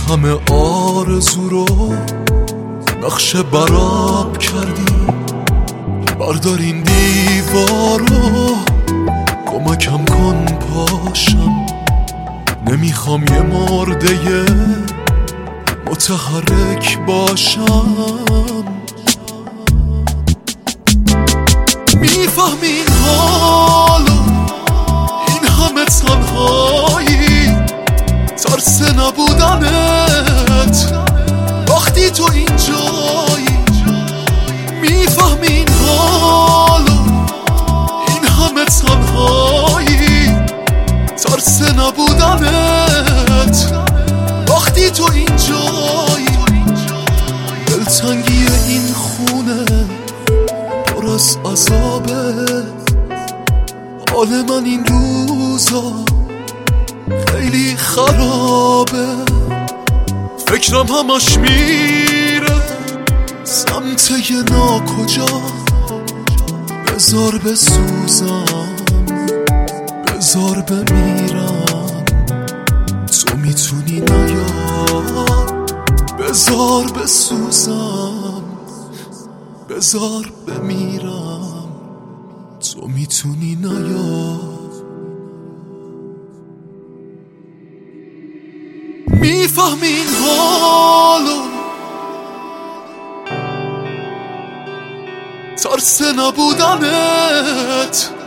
همه آرزو رو نقشه براب کردی. بردار این دیوارو، کمکم کن پاشم. نمیخوام یه مرده متحرک باشم. میفهمی این حالو، این همه تنهایی، ترس نبودنت وقتی تو اینجایی. میفهمی این حالو، این همه تنهایی، ترس نبودنت وقتی تو اینجایی. دلتنگی این خونه پر از عذابه، حال من این روزا خیلی خرابه. فکرم همش میره سمت یه ناکجا. بذار بسوزم، بذار بمیرم، تو میتونی نیار. بذار بسوزم، بذار بمیرم، تو میتونی نیار. میفهمی این حالو، ترس نبودنت